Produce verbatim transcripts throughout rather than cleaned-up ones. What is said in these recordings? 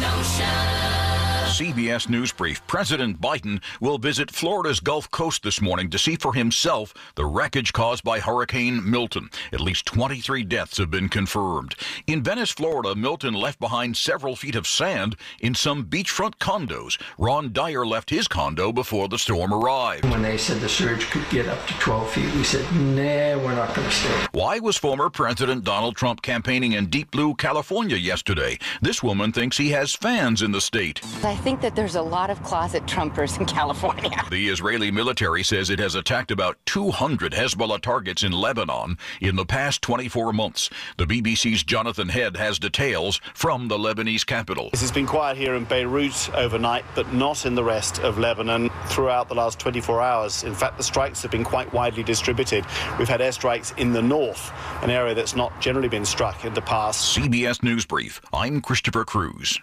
C B S News Brief. President Biden will visit Florida's Gulf Coast this morning to see for himself the wreckage caused by Hurricane Milton. At least twenty-three deaths have been confirmed. In Venice, Florida, Milton left behind several feet of sand in some beachfront condos. Ron Dyer left his condo before the storm arrived. When they said the surge could get up to twelve feet, we said, nah, we're not going to stay. Why was former President Donald Trump campaigning in Deep Blue, California yesterday? This woman thinks he has fans in the state. I think that there's a lot of closet Trumpers in California. The Israeli military says it has attacked about two hundred Hezbollah targets in Lebanon in the past twenty-four months. The B B C's Jonathan Head has details from the Lebanese capital. This has been quiet here in Beirut overnight, but not in the rest of Lebanon throughout the last twenty-four hours. In fact, the strikes have been quite widely distributed. We've had airstrikes in the north, an area that's not generally been struck in the past. C B S News Brief. I'm Christopher Cruz.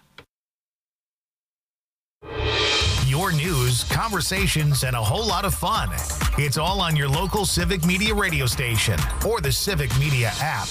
Your news, conversations, and a whole lot of fun. It's all on your local Civic Media radio station or the Civic Media app.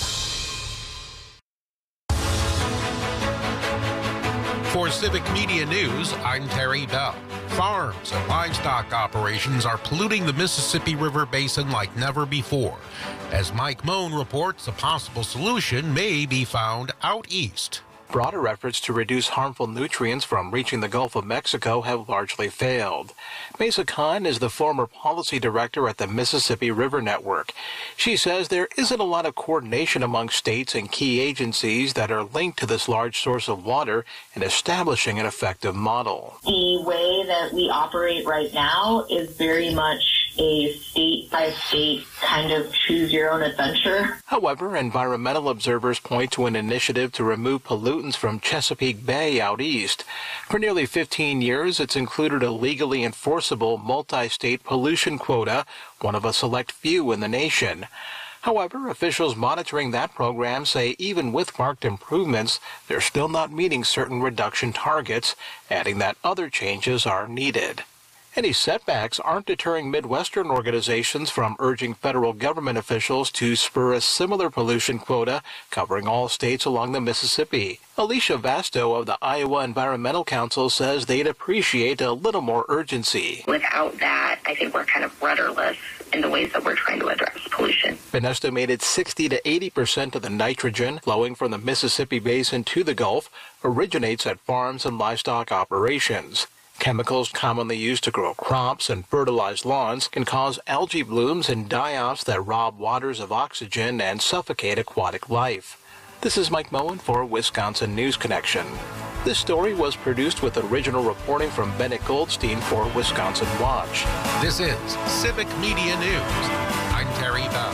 For Civic Media News, I'm Terry Bell. Farms and livestock operations are polluting the Mississippi River Basin like never before. As Mike Moan reports, a possible solution may be found out east. Broader efforts to reduce harmful nutrients from reaching the Gulf of Mexico have largely failed. Mesa Khan is the former policy director at the Mississippi River Network. She says there isn't a lot of coordination among states and key agencies that are linked to this large source of water in establishing an effective model. The way that we operate right now is very much a state-by-state kind of choose-your-own adventure. However, environmental observers point to an initiative to remove pollutants from Chesapeake Bay out east. For nearly fifteen years, it's included a legally enforceable multi-state pollution quota, one of a select few in the nation. However, officials monitoring that program say even with marked improvements, they're still not meeting certain reduction targets, adding that other changes are needed. Any setbacks aren't deterring Midwestern organizations from urging federal government officials to spur a similar pollution quota covering all states along the Mississippi. Alicia Vasto of the Iowa Environmental Council says they'd appreciate a little more urgency. Without that, I think we're kind of rudderless in the ways that we're trying to address pollution. An estimated sixty to eighty percent of the nitrogen flowing from the Mississippi Basin to the Gulf originates at farms and livestock operations. Chemicals commonly used to grow crops and fertilize lawns can cause algae blooms and die-offs that rob waters of oxygen and suffocate aquatic life. This is Mike Moen for Wisconsin News Connection. This story was produced with original reporting from Bennett Goldstein for Wisconsin Watch. This is Civic Media News. I'm Terry Bell.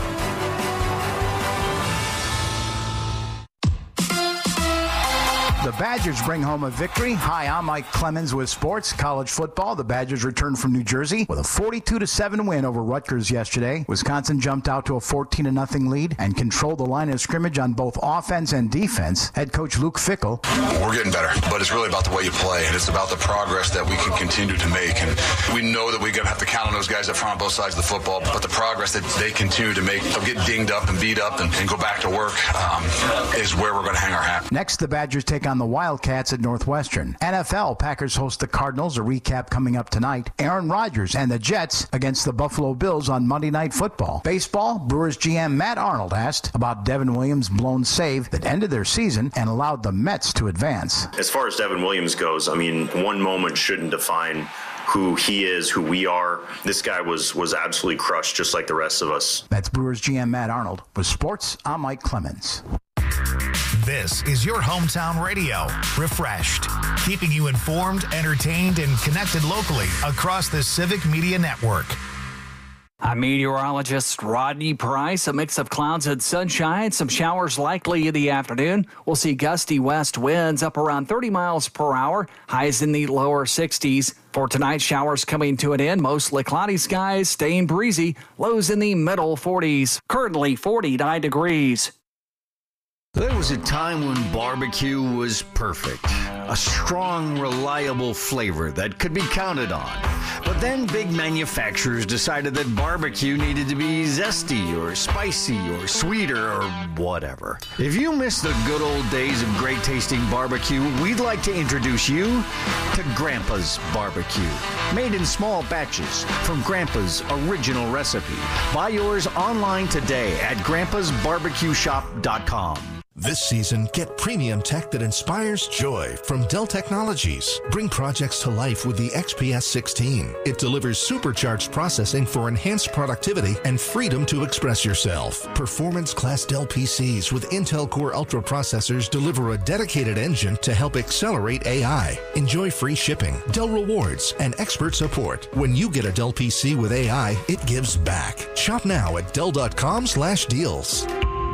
The Badgers bring home a victory. Hi, I'm Mike Clemens with sports. College football. The Badgers returned from New Jersey with a forty-two to seven win over Rutgers yesterday. Wisconsin jumped out to a fourteen to nothing lead and controlled the line of scrimmage on both offense and defense. Head coach Luke Fickell. We're getting better, but it's really about the way you play, and it's about the progress that we can continue to make. And we know that we're going to have to count on those guys up front on both sides of the football, but the progress that they continue to make, they'll get dinged up and beat up and, and go back to work, um, is where we're going to hang our hat. Next, the Badgers take on the Wildcats at Northwestern. N F L, Packers host the Cardinals. A recap coming up tonight. Aaron Rodgers and the Jets against the Buffalo Bills on Monday Night Football. Baseball, Brewers G M Matt Arnold asked about Devin Williams' blown save that ended their season and allowed the Mets to advance. As far as Devin Williams goes, I mean, one moment shouldn't define who he is, who we are. This guy was was absolutely crushed, just like the rest of us. That's Brewers G M Matt Arnold. With sports, I'm Mike Clemens. This is your hometown radio, Refreshed, keeping you informed, entertained, and connected locally across the Civic Media Network. I'm meteorologist Rodney Price. A mix of clouds and sunshine, some showers likely in the afternoon. We'll see gusty west winds up around thirty miles per hour, highs in the lower sixties. For tonight, showers coming to an end, mostly cloudy skies, staying breezy, lows in the middle forties. Currently forty-nine degrees. There was a time when barbecue was perfect. a strong, reliable flavor that could be counted on. But then big manufacturers decided that barbecue needed to be zesty or spicy or sweeter or whatever. If you miss the good old days of great tasting barbecue, we'd like to introduce you to Grandpa's Barbecue. Made in small batches from Grandpa's original recipe. Buy yours online today at grandpas barbecue shop dot com. This season, get premium tech that inspires joy from Dell Technologies. Bring projects to life with the X P S sixteen. It delivers supercharged processing for enhanced productivity and freedom to express yourself. Performance-class Dell P Cs with Intel Core Ultra processors deliver a dedicated engine to help accelerate A I. Enjoy free shipping, Dell rewards, and expert support. When you get a Dell P C with A I, it gives back. Shop now at dell dot com slash deals.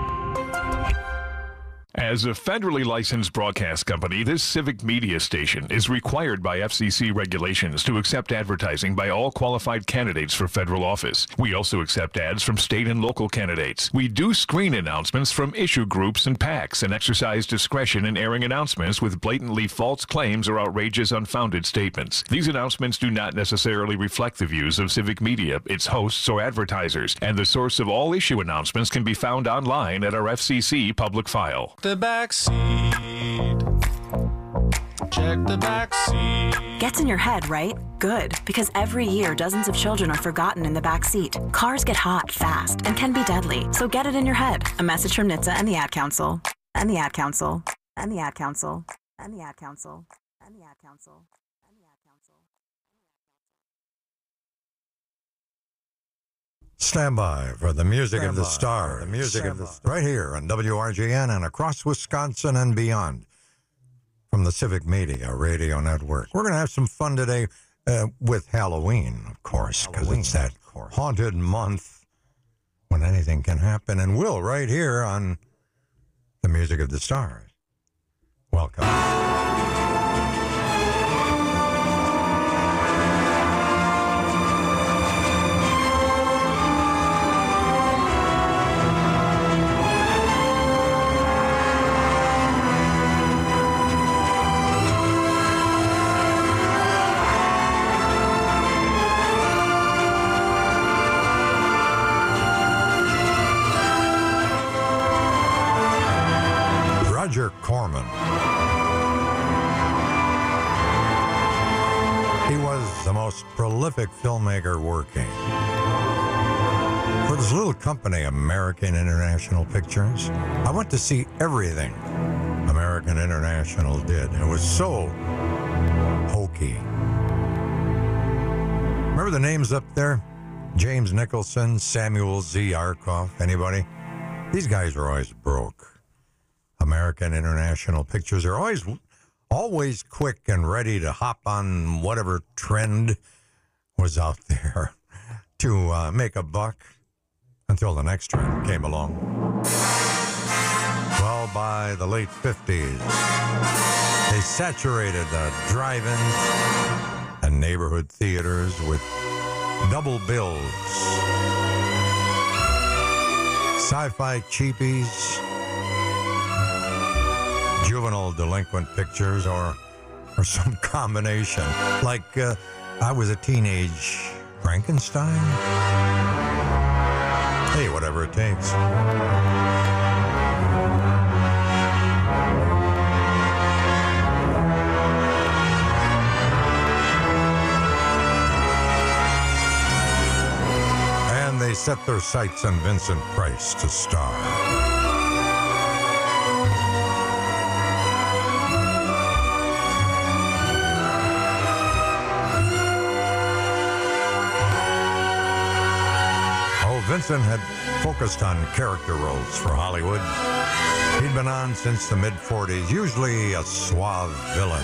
As a federally licensed broadcast company, this civic media station is required by F C C regulations to accept advertising by all qualified candidates for federal office. We also accept ads from state and local candidates. We do screen announcements from issue groups and PACs and exercise discretion in airing announcements with blatantly false claims or outrageous, unfounded statements. These announcements do not necessarily reflect the views of civic media, its hosts, or advertisers, and the source of all issue announcements can be found online at our F C C public file. The back seat. Check the back seat. Gets in your head, right? Good, because every year dozens of children are forgotten in the back seat. Cars get hot fast and can be deadly, so get it in your head. A message from N H T S A and the Ad Council. And the Ad Council. And the Ad Council. And the Ad Council. And the Ad Council. Stand by for the music Stand of the by stars. The music Stand of the by. stars. Right here on W R G N and across Wisconsin and beyond from the Civic Media Radio Network. We're going to have some fun today uh, with Halloween, of course, because it's that haunted month when anything can happen and will right here on the music of the stars. Welcome. Roger Corman. He was the most prolific filmmaker working. For this little company, American International Pictures, I went to see everything American International did. It was so hokey. Remember the names up there? James Nicholson, Samuel Z. Arkoff, anybody? These guys are always broke. American International Pictures are always always quick and ready to hop on whatever trend was out there to uh, make a buck until the next trend came along. Well, by the late fifties, they saturated the drive-ins and neighborhood theaters with double bills, sci-fi cheapies, juvenile delinquent pictures, or or some combination. Like, uh, I Was a Teenage Frankenstein? Hey, whatever it takes. And they set their sights on Vincent Price to star. Vincent had focused on character roles for Hollywood. He'd been on since the mid-forties, usually a suave villain.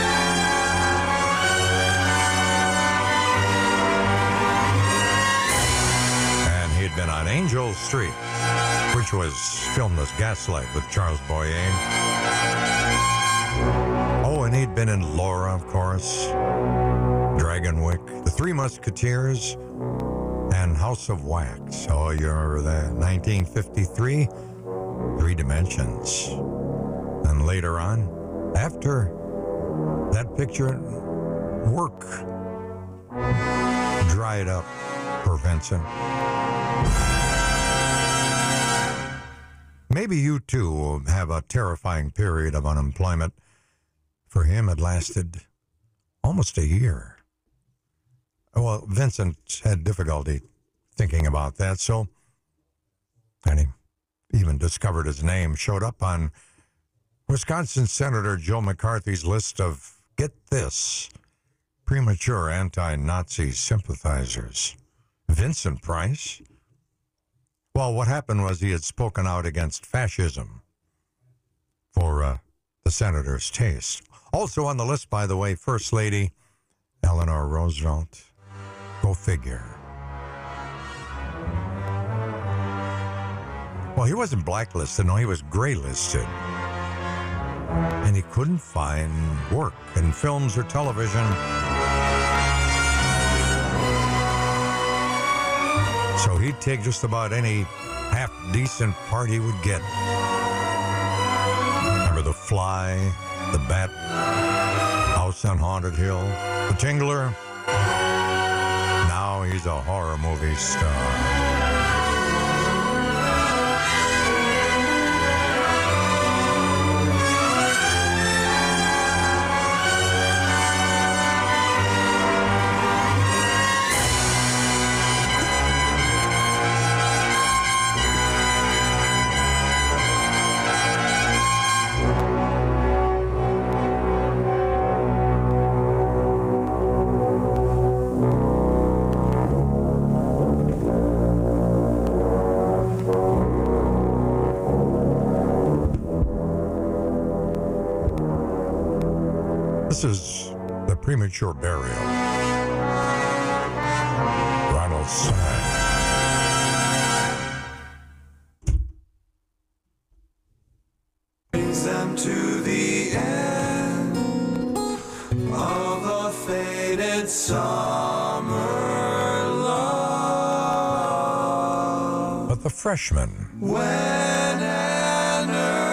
And he'd been on Angel Street, which was filmed as Gaslight with Charles Boyer. Oh, and he'd been in Laura, of course, Dragonwyck, The Three Musketeers, and House of Wax. Oh, you're the nineteen fifty-three, Three Dimensions. And later on, after that picture, work dried up for Vincent. Maybe you too have a terrifying period of unemployment. For him, it lasted almost a year. Well, Vincent had difficulty thinking about that, so, and he even discovered his name, showed up on Wisconsin Senator Joe McCarthy's list of, get this, premature anti-Nazi sympathizers. Vincent Price? Well, what happened was he had spoken out against fascism for uh, the senator's taste. Also on the list, by the way, First Lady Eleanor Roosevelt. Go figure. Well, he wasn't blacklisted. No, he was graylisted. And he couldn't find work in films or television. So he'd take just about any half-decent part he would get. Remember The Fly, The Bat, House on Haunted Hill, The Tingler? Now he's a horror movie star. This is the premature burial. Ronald Syme. Brings them to the end of a faded summer love. But the freshman. When an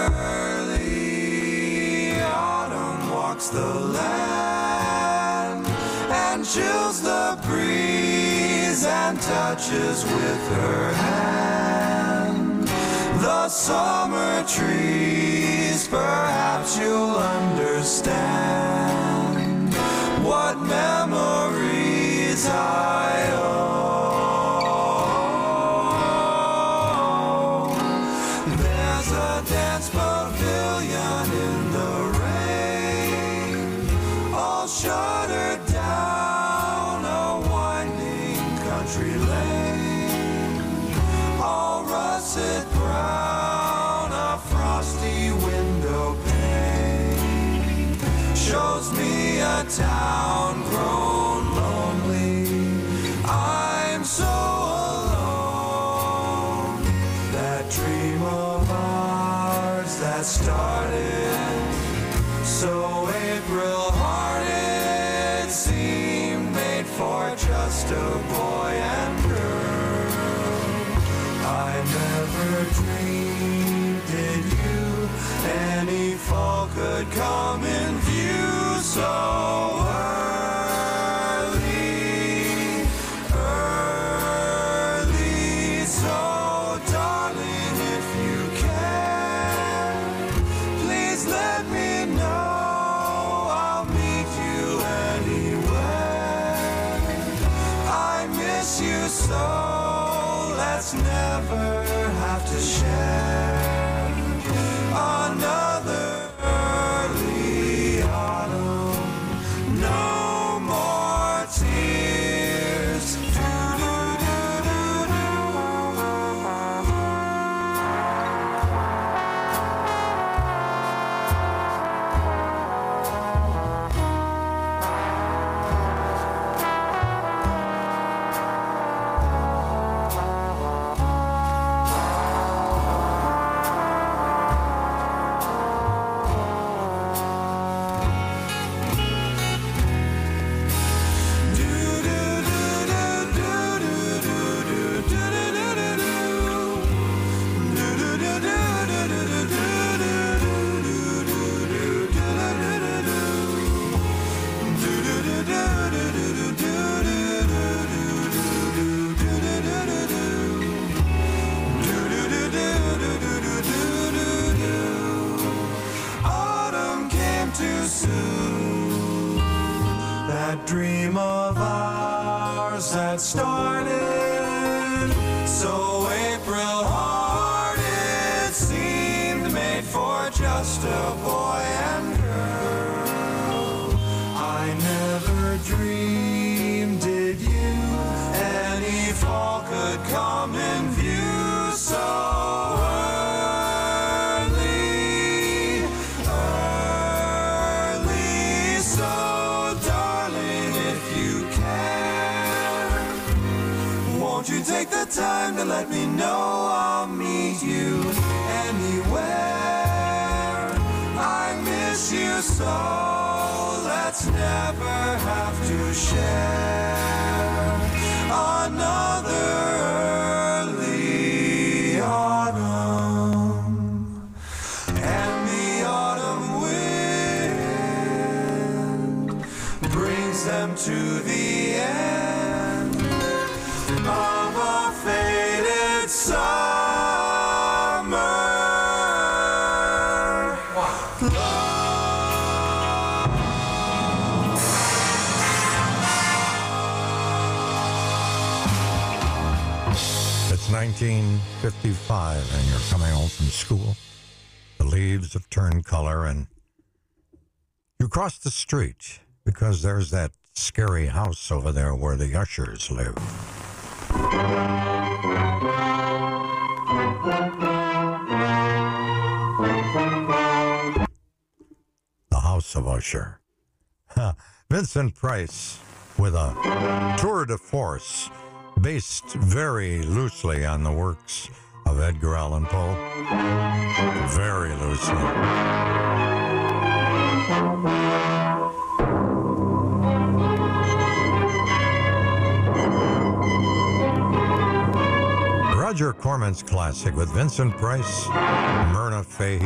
early autumn walks the land and chills the breeze and touches with her hand the summer trees, perhaps you'll understand what memories I owe. There's a dance pavilion in the rain, all shuttered down a winding country lane, all russet brown, a frosty window pane shows me a town grown lonely. I'm so alone. That dream of ours that started so April-hearted seemed made for just a boy and girl. I never dreamed, did you, any fall could come in view so early, early. So darling, if you can, please let me know. I'll meet you anywhere. I miss you so, let's never have to share another early autumn. No more tears. soon. That dream of ours that started so April hearted seemed made for just a boy and girl. I never dreamed, did you, any fall could come in view so take the time to let me know I'll meet you anywhere. I miss you so, let's never have to share another early autumn. And the autumn wind brings them to the end of a faded summer love. It's nineteen fifty-five and you're coming home from school. The leaves have turned color and you cross the street because there's that scary house over there where the ushers live. The House of Usher. Vincent Price with a tour de force based very loosely on the works of Edgar Allan Poe. Very loosely. Roger Corman's classic with Vincent Price, Myrna Fahey.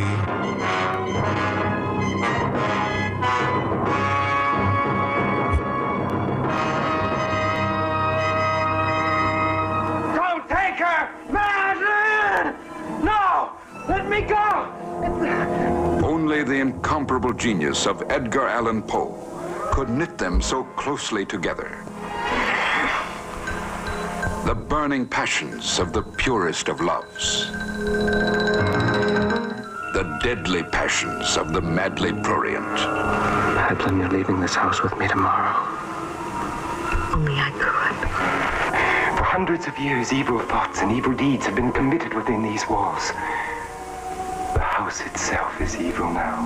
Don't take her! Madeline! No! Let me go! Only the incomparable genius of Edgar Allan Poe could knit them so closely together. The burning passions of the purest of loves. The deadly passions of the madly prurient. Madeline, you're leaving this house with me tomorrow. Only I could. For hundreds of years, evil thoughts and evil deeds have been committed within these walls. The house itself is evil now.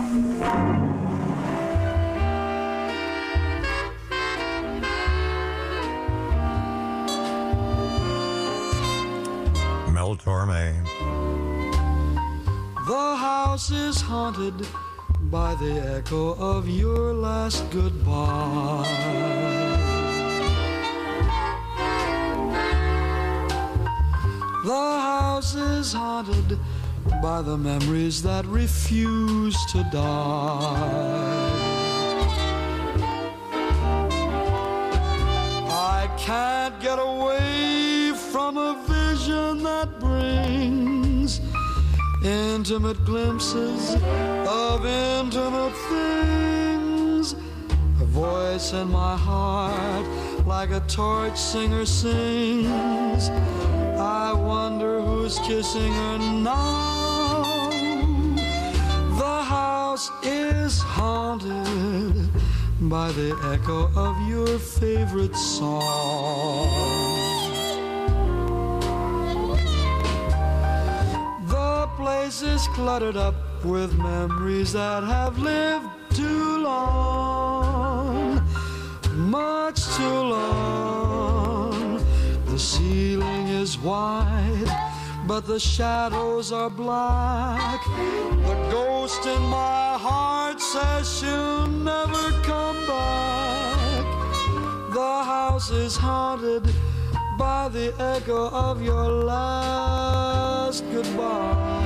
Mel Torme. The house is haunted by the echo of your last goodbye. The house is haunted by the memories that refuse to die. I can't get away from a vision that brings intimate glimpses of intimate things. A voice in my heart like a torch singer sings. I wonder who's kissing her now. The house is haunted by the echo of your favorite song. The place is cluttered up with memories that have lived too long, much too long. The ceiling is wide, but the shadows are black. The ghost in my heart says she'll never come back. The house is haunted by the echo of your last goodbye.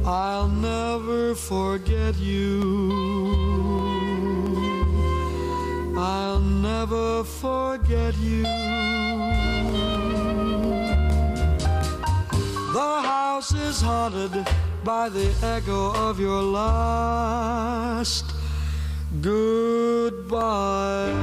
I'll never forget you. I'll never forget you. The house is haunted by the echo of your last goodbye.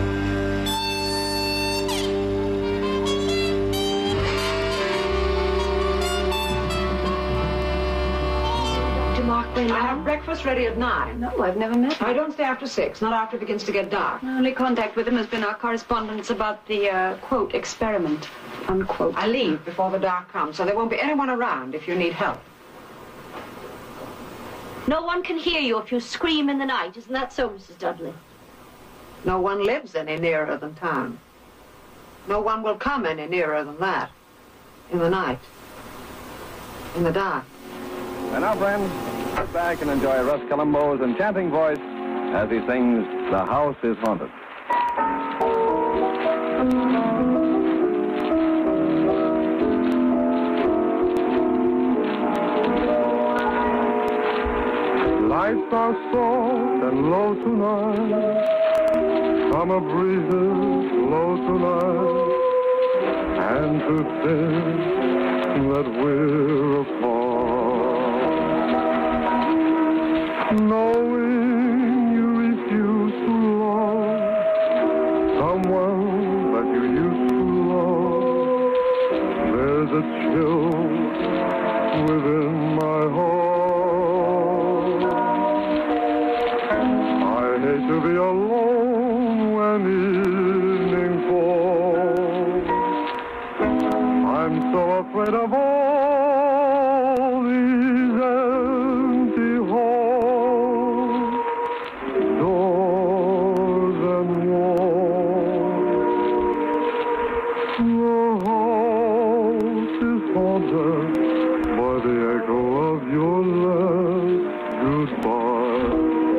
I have breakfast ready at nine. No, I've never met him. I don't stay after six, not after it begins to get dark. My only contact with him has been our correspondence about the, uh, quote, experiment, unquote. I leave before the dark comes, so there won't be anyone around if you need help. No one can hear you if you scream in the night. Isn't that so, Missus Dudley? No one lives any nearer than town. No one will come any nearer than that. In the night. In the dark. And now, friends, sit back and enjoy Russ Columbo's enchanting voice as he sings The House is Haunted. Lights are soft and low tonight. Summer breezes blow tonight. And to think that we're apart, knowing you refuse to love someone that you used to love, there's a chill within my heart. I hate to be alone when evening falls. I'm so afraid of all these empty halls, doors and walls. The house is haunted by the echo of your last goodbye.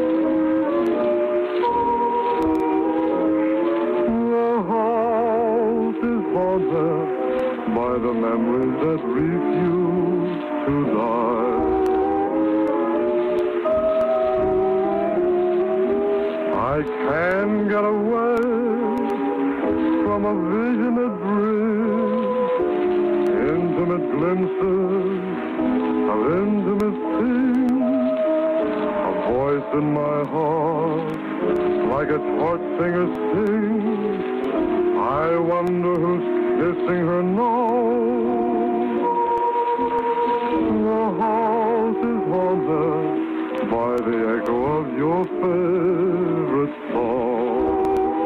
The house is haunted by the memories that refuse to die. I can't get away from a vision that brings intimate glimpses of intimacy. A voice in my heart, like a torch singer sings. I wonder who's kissing her now. The house is haunted by the echo of your favorite song.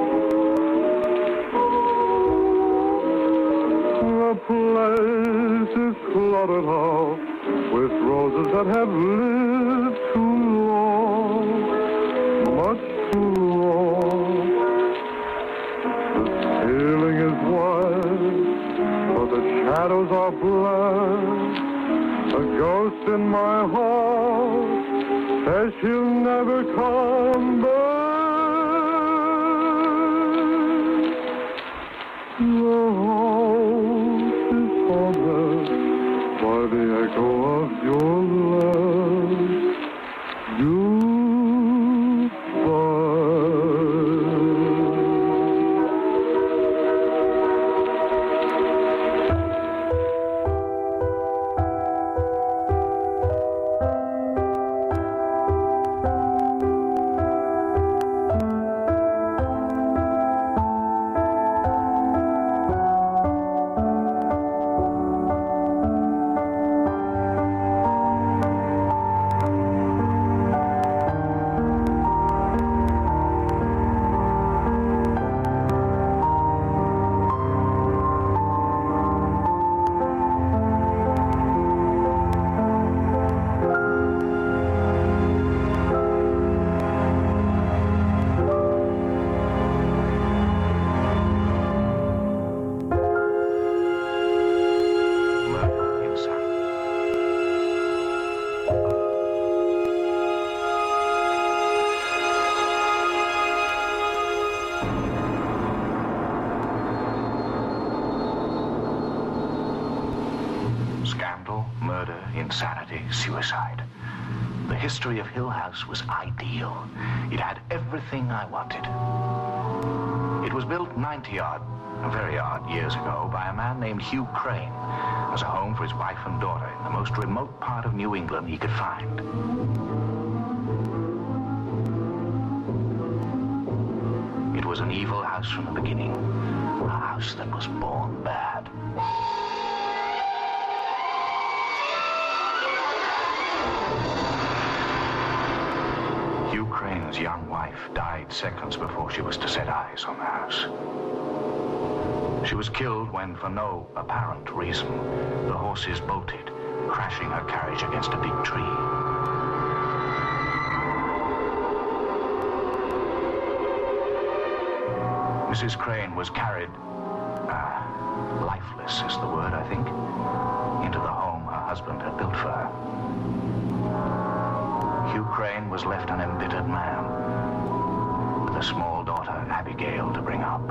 The place is cluttered out with roses that have lived too long, much too long. The ceiling is white, but the shadows are black. A ghost in my heart says she'll never come back. The house is haunted by the echo of your last insanity, suicide. The history of Hill House was ideal. It had everything I wanted. It was built ninety odd, very odd years ago by a man named Hugh Crane as a home for his wife and daughter in the most remote part of New England he could find. It was an evil house from the beginning, a house that was born bad. Hugh Crane's young wife died seconds before she was to set eyes on the house. She was killed when, for no apparent reason, the horses bolted, crashing her carriage against a big tree. Missus Crane was carried, uh, lifeless is the word, I think, into the home her husband had built for her. Hugh Crane was left an embittered man, with a small daughter, Abigail, to bring up.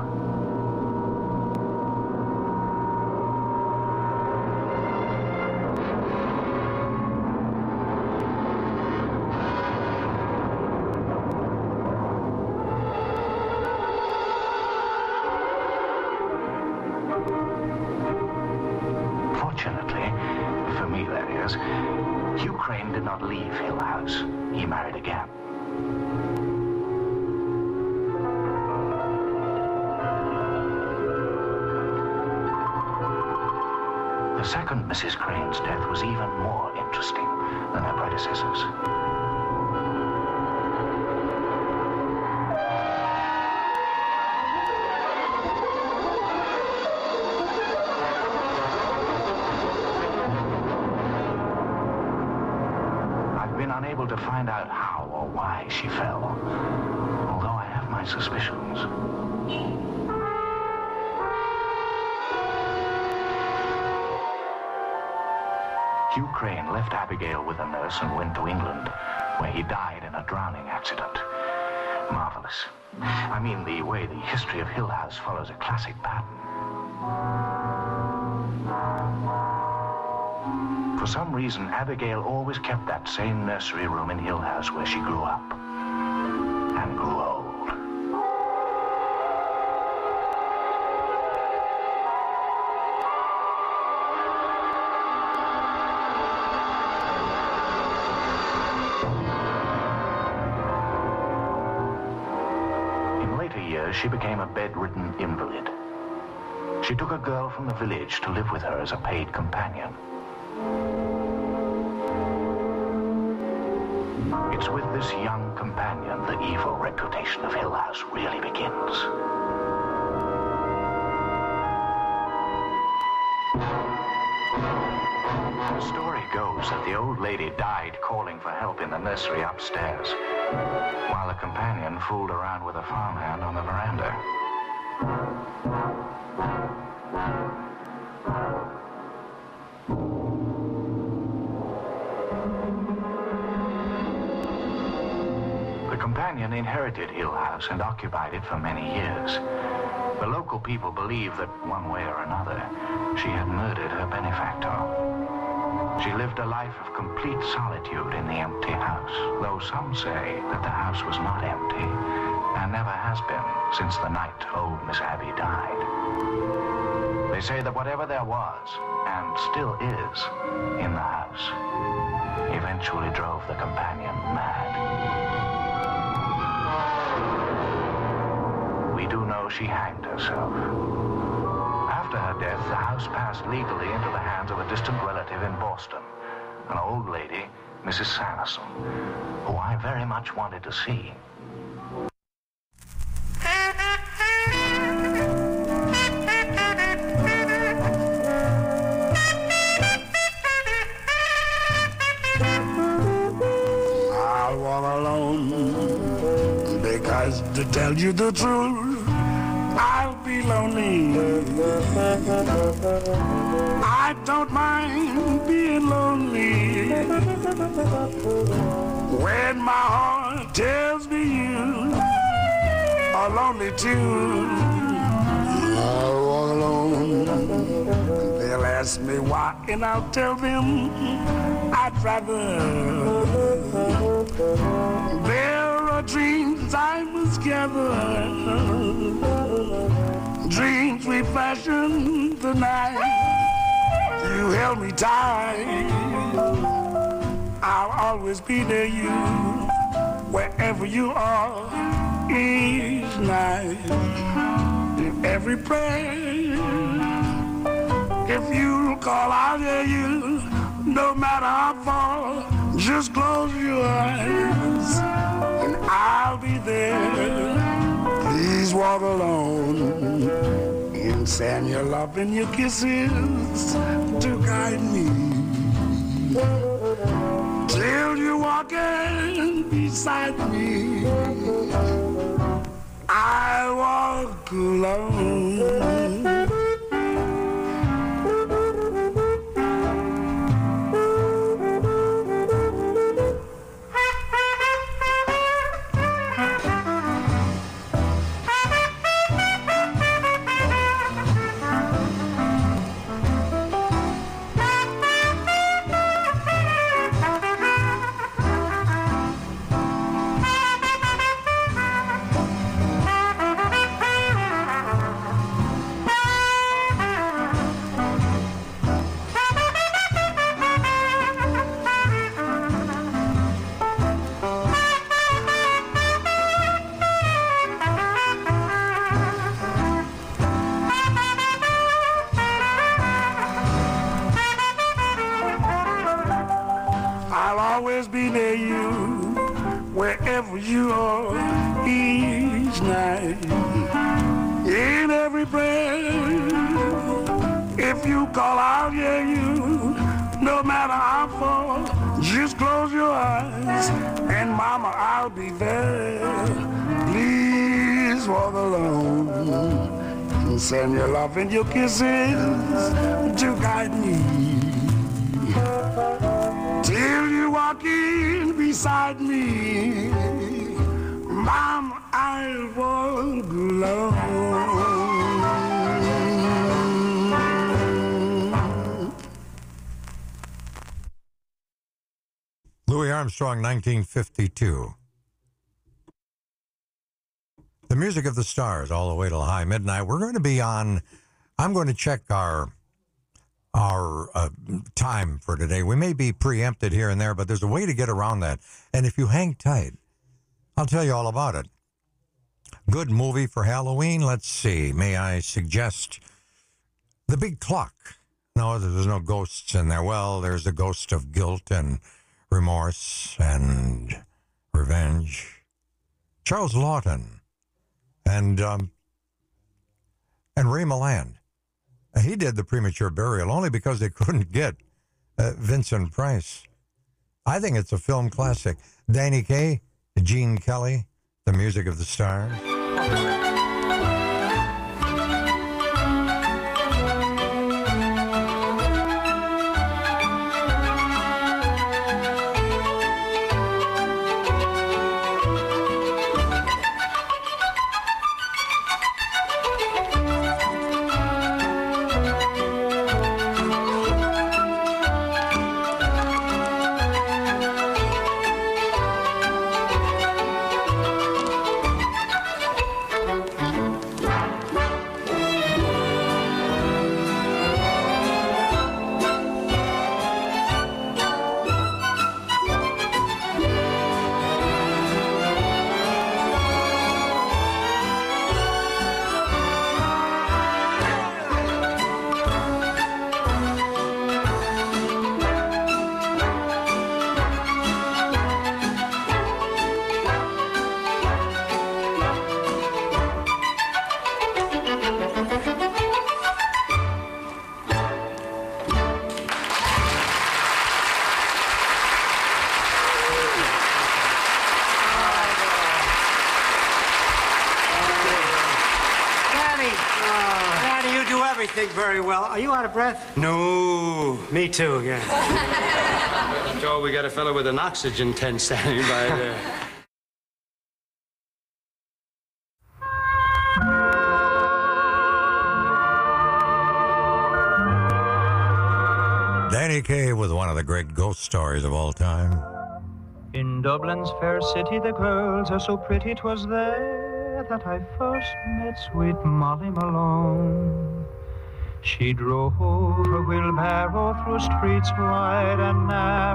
Fortunately, for me that is, Hugh Crane did not leave Hill House. He married again. The second Missus Crane's death was even more interesting than her predecessors. Unable to find out how or why she fell, although I have my suspicions. Hugh Crane left Abigail with a nurse and went to England, where he died in a drowning accident. Marvelous. I mean, the way the history of Hill House follows a classic pattern. For some reason, Abigail always kept that same nursery room in Hill House where she grew up and grew old. In later years, she became a bedridden invalid. She took a girl from the village to live with her as a paid companion. It's with this young companion the evil reputation of Hill House really begins. The story goes that the old lady died calling for help in the nursery upstairs, while the companion fooled around with a farmhand on the veranda. The companion inherited Hill House and occupied it for many years. The local people believe that, one way or another, she had murdered her benefactor. She lived a life of complete solitude in the empty house, though some say that the house was not empty and never has been since the night old Miss Abby died. They say that whatever there was, and still is, in the house, eventually drove the companion mad. We do know she hanged herself. After her death, the house passed legally into the hands of a distant relative in Boston, an old lady, Missus Sanderson, who I very much wanted to see. I walk alone because, to tell you the truth, I'll be lonely. I don't mind being lonely when my heart tells me you are lonely too. I walk alone. They'll ask ask me why, and I'll tell them I'd rather. There are dreams I must gather, dreams we fashioned the night you held me tight. I'll always be there, you, wherever you are, each night, in every prayer. If you call, I'll hear you, no matter how far. Just close your eyes, and I'll be there. Please walk alone, and send your love and your kisses to guide me. Till you're walking beside me, I walk alone. Always be near you, wherever you are, each night, in every prayer. If you call, I'll hear you, no matter how far. Just close your eyes, and mama, I'll be there. Please walk alone, and send your love and your kisses to guide me. Till you walk in beside me, Mom, I'll walk alone. Louis Armstrong, nineteen fifty-two. The music of the stars all the way till high midnight. We're going to be on, I'm going to check our our uh, time for today. We may be preempted here and there, but there's a way to get around that. And if you hang tight, I'll tell you all about it. Good movie for Halloween. Let's see. May I suggest The Big Clock? No, there's no ghosts in there. Well, there's the ghost of guilt and remorse and revenge. Charles Lawton and um, and Ray Milland. He did The Premature Burial only because they couldn't get uh, Vincent Price. I think it's a film classic. Danny Kaye, Gene Kelly, The Music of the Stars. Very well. Are you out of breath? No. Me too, yeah. Joe, we got a fellow with an oxygen tent standing by there. one of the great ghost stories of all time. In Dublin's fair city, the girls are so pretty, 'twas there that I first met sweet Molly Malone. She drove her wheelbarrow through streets wide and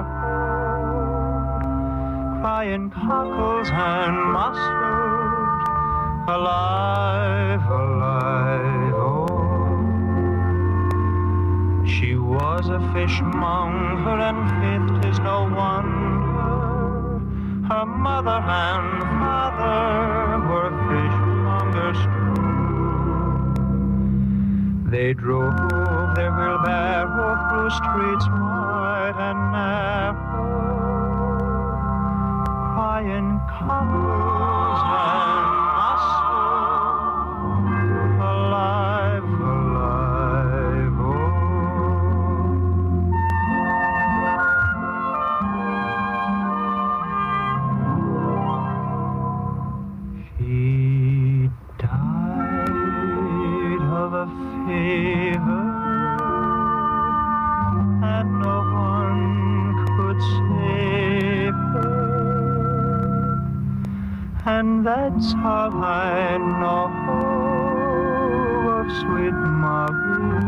narrow, crying cockles and mussels, alive, alive, oh. She was a fishmonger, and faith is no wonder. Her mother and father were fishmongers too. They drove their wheelbarrow through streets wide and narrow, crying cockles and mussels, alive, alive, oh. She died of a fever, and no one could save her, and that's how I know of sweet Marie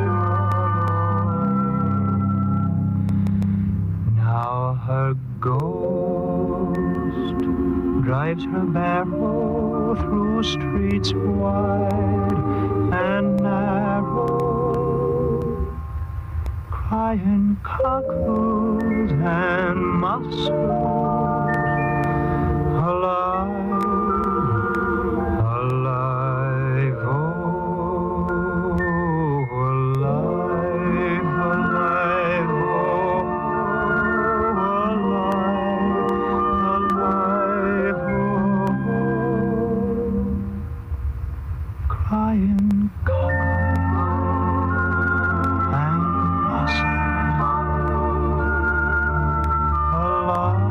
Malone. Now her ghost drives her barrow through streets wide and narrow, crying cockles and mussels, alive, alive, oh, alive, alive, oh, alive, alive, oh, crying cockles and mussels, alive.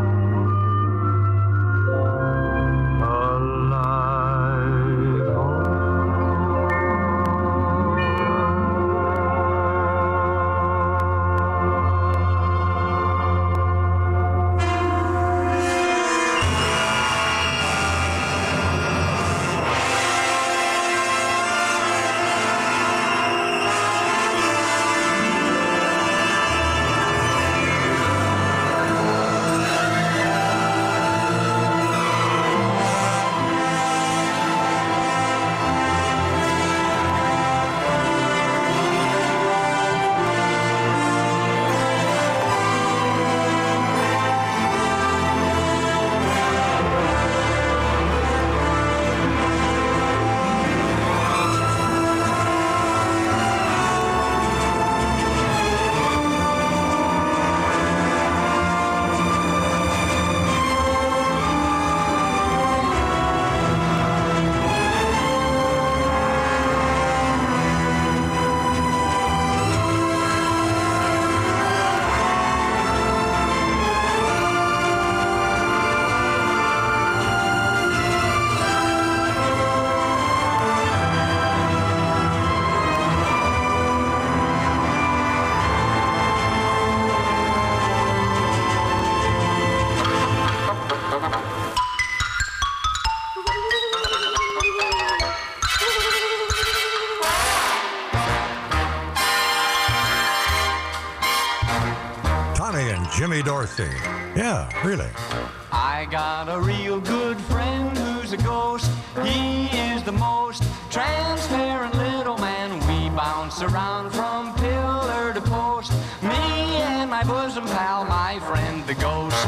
Jimmy Dorsey. Yeah, really. I got a real good friend who's a ghost. He is the most transparent little man. We bounce around from pillar to post. Me and my bosom pal, my friend the ghost.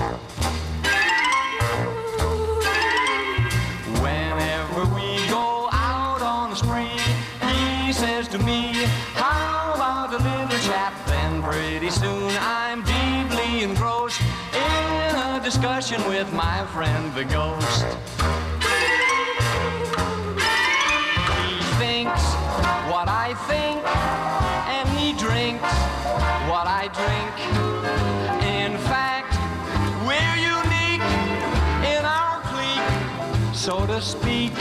Whenever we go out on the spree, he says to me, how about a little chat? Then pretty soon I'm deeply engrossed in a discussion with my friend the ghost. He thinks what I think, and he drinks what I drink. In fact, we're unique in our clique, so to speak.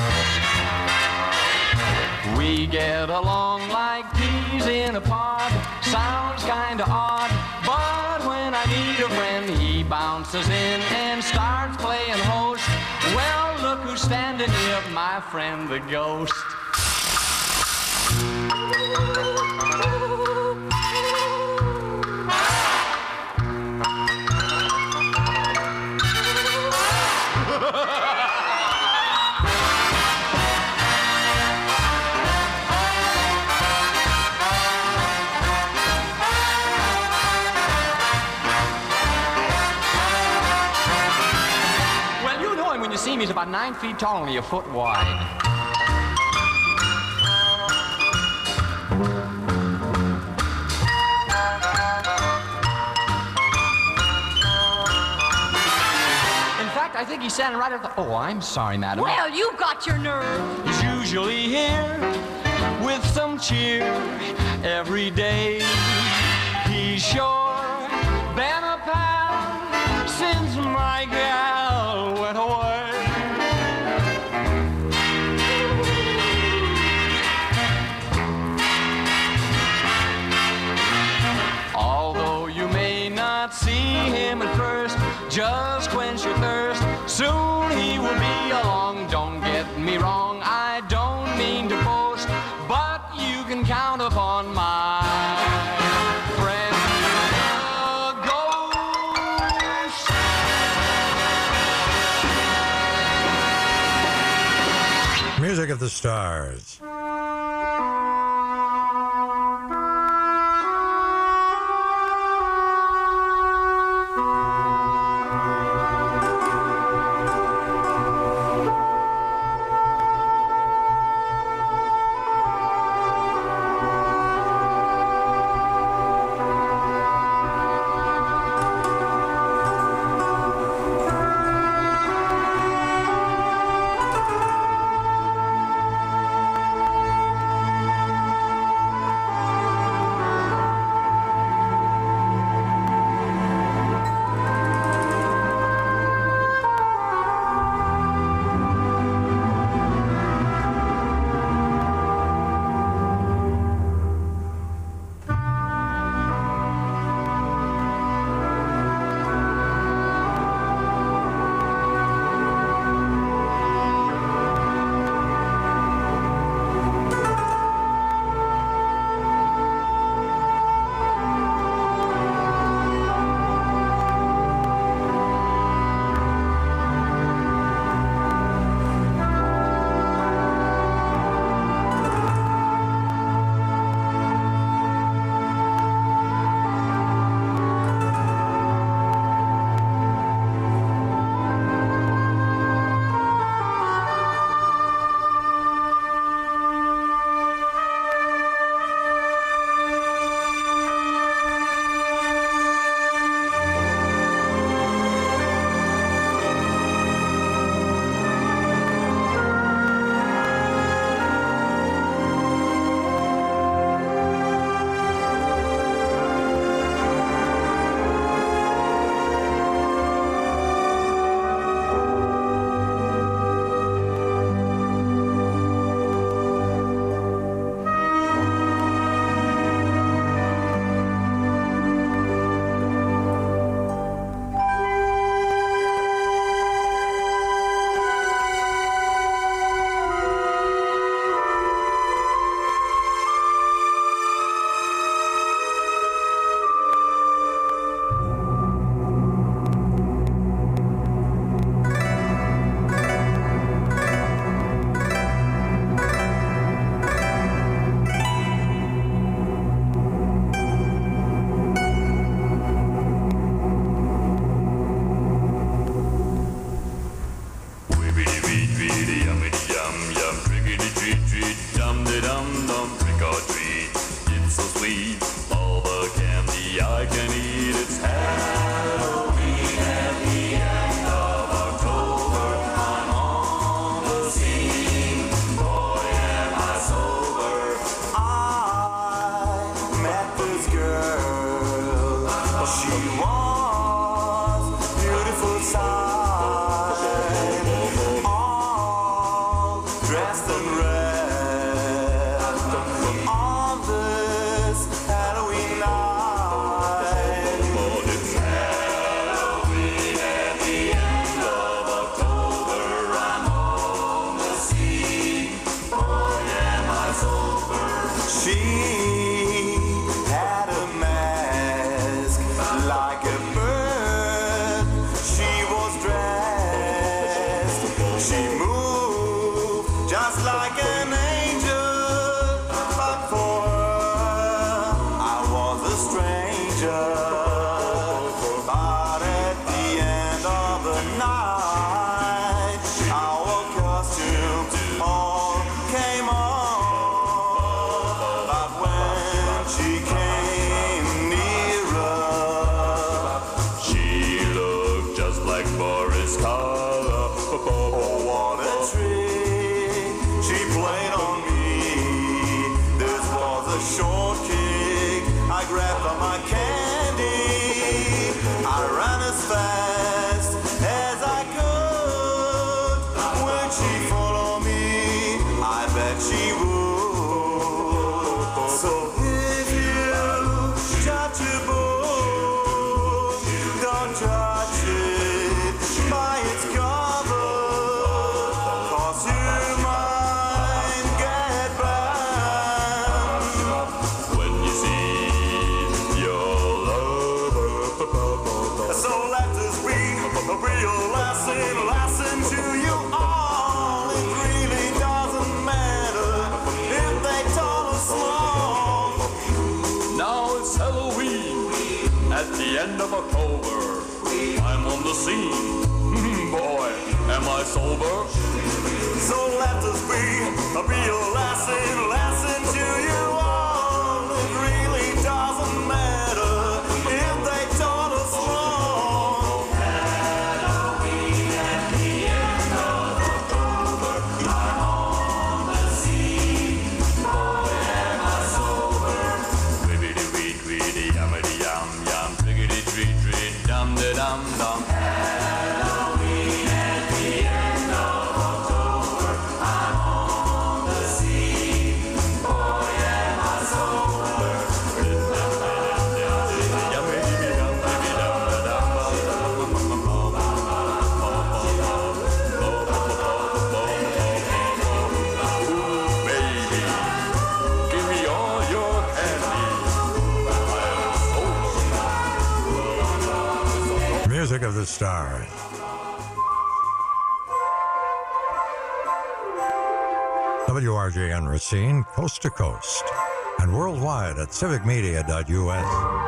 We get along like peas in a pod. Sounds kinda odd, but when I need a friend, he bounces in and starts playing host. Well, look who's standing here, my friend the ghost. See him, he's about nine feet tall, only a foot wide. In fact, I think he's standing right at the... Oh, I'm sorry, madam. Well, you got your nerve. He's usually here with some cheer every day. He's sure been a pal since my gal went away. Although you may not see him at first, just quench your thirst. Soon he will be along. Don't get me wrong, I don't mean to boast, but you can count upon my friend the ghost. Music of the Stars. this color. Oh, what a trick she played on me. This was a short kick. I grabbed on my candy. I ran as fast as I could. Would she follow me? I bet she would. So if you judge a book, don't judge it by its cover, 'cause you might get banned when you see your lover. So let this be a real lesson, lesson to you all. It really doesn't matter if they tall or small. Now it's Halloween at the end of October. I'm on the scene. Boy, am I sober? So let this be a real lesson, lesson to you all. It really doesn't matter if they tall or small. Halloween at the end of October. I'm on the scene. Boy, am I sober. Wibbity wee tweety yummity yum yum triggity treat treat dum de dum dum. Halloween at the end of October. I'm on the scene. Boy, am I sober. Baby, give me all your candy. Music of the Stars. W R J N Racine, coast to coast, and worldwide at civic media dot U S.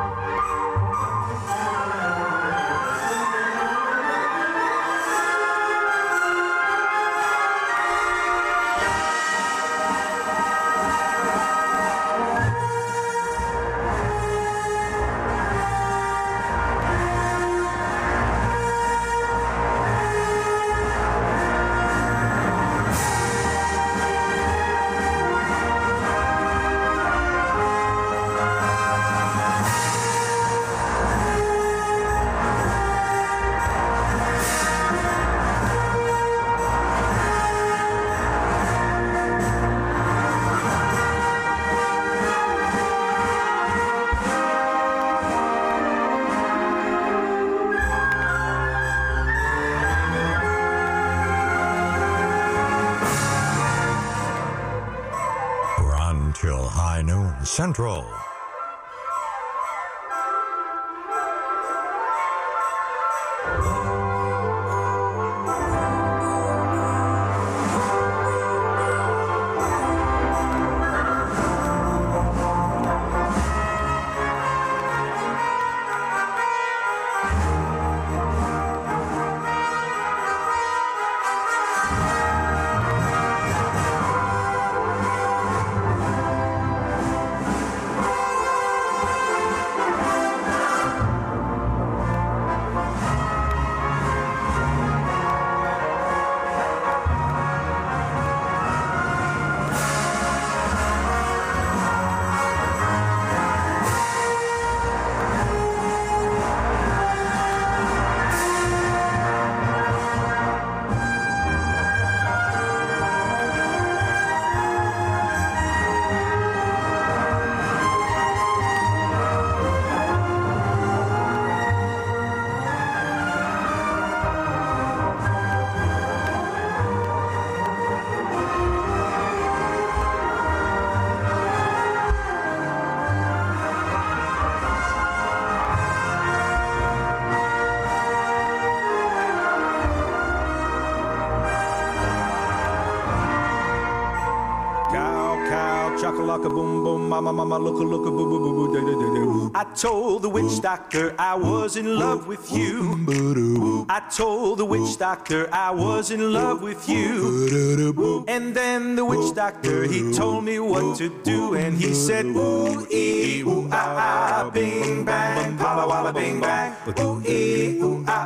We're on till high noon Central. Chakalaka boom boom, mama mama looka looka boo boo boo boo da da da da. I told the witch doctor I was in love with you. I told the witch doctor I was in love with you. And then the witch doctor he told me what to do, and he said ooh ee ooh ah ah bing bang, pala walla bing bang, ooh ee ooh ah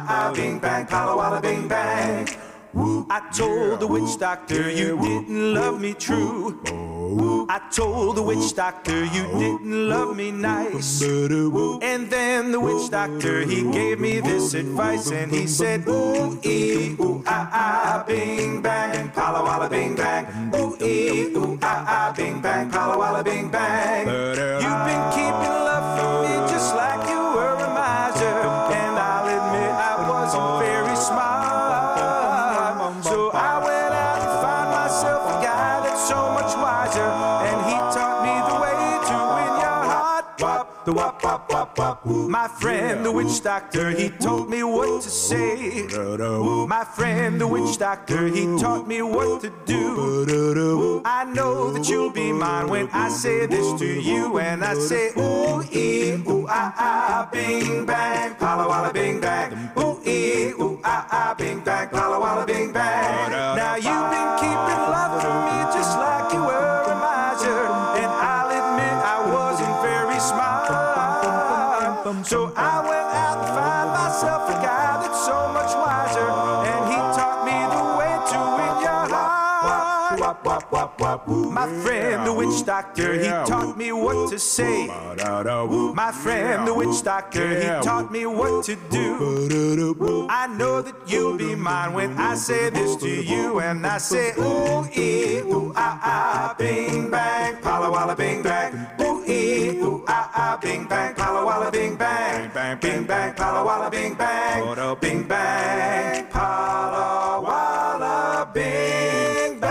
ah, bing, bang, pala, walla, bing, bang. Woo, I told the witch doctor you didn't love me true. Woo, I told the witch doctor you didn't love me nice. And then the witch doctor, he gave me this advice, and he said, ooh, ee, ooh, ah, ah, bing, bang, pala, walla, bing, bang. Ooh, ee, ooh, ah, ah, bing, bang, pala, walla, bing, bang. You've been keeping love from me just like you were a miser, and I'll admit I wasn't very smart. So I went out to find myself a guy that's so much wiser, and he taught me the way to win your heart. Wop, the wop, wop, wop, wop. My friend, the witch doctor, he told me what to say. My friend, the witch doctor, he taught me what to do. I know that you'll be mine when I say this to you, and I say, ooh, ee, ooh, ah, ah, bing, bang, pala, walla, bing, bang. Ooh, ee, ooh, ah, ah, bing, bang, pala, walla, bing, bang. Now you've been keeping love from me just like you were a miser, and I'll admit I wasn't very smart. So I went out to find myself a guy that's so much wiser, and he taught me the way to win your heart. Wop, wop, wop, wop. My friend, the witch doctor, he taught me what to say. My friend, the witch doctor, he taught me what to do. I know that you'll be mine when I say this to you, and I say, ooh, ee, ooh, ah, ah, bing, bang, pala, walla, bing, bang. Ooh, ee, ooh, ah, ah, bing, bang, pala, walla, bing, bang. Bing, bang, pala, walla, bing, bang. Bing, bang, pala, walla, bing,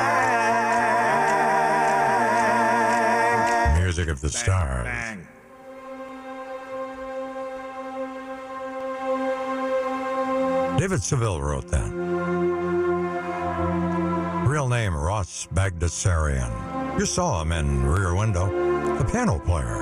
bang. Music of the stars. David Seville wrote that. Real name, Ross Bagdasarian. You saw him in Rear Window, the piano player.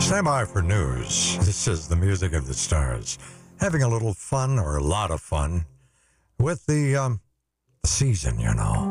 Stand by for news. This is the music of the stars. Having a little fun, or a lot of fun, with the um, season, you know.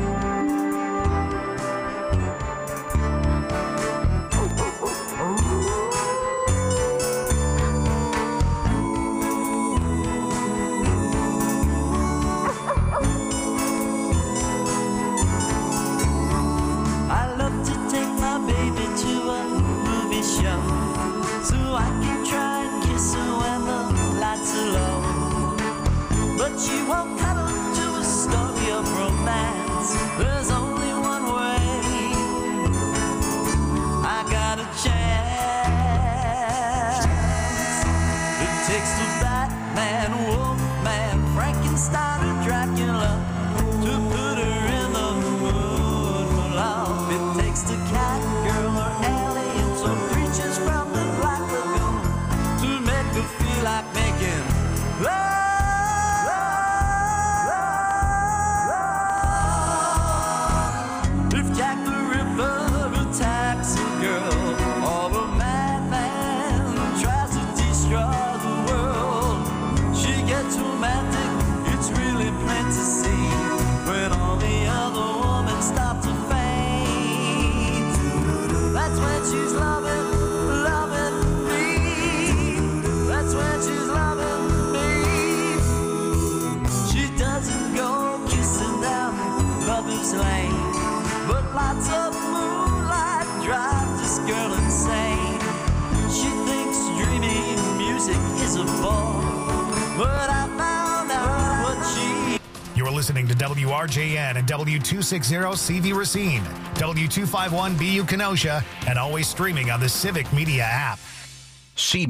I love to take my baby to a movie show, so I can try and kiss her when the lights are low. But she won't cuddle to a story of romance. There's only one way. I got a chance. It takes the Batman, Wolfman, Frankenstein, or Dracula to put her in the mood for love. It takes the cat girl or aliens or creatures from the Black Lagoon to make her feel like making love. If Jack the Ripper attacks a girl, or a madman tries to destroy the world, she gets romantic. It's really plain to see when all the other women stop to faint. That's when she's loving, loving me. That's when she's loving me. She doesn't go kissing down Lover's Lane, but lots of moonlight drives this girl insane. She thinks dreamy music is a bore, but I found out what she... You're listening to W R J N and W two sixty C V Racine, W two fifty-one B U Kenosha, and always streaming on the Civic Media app. C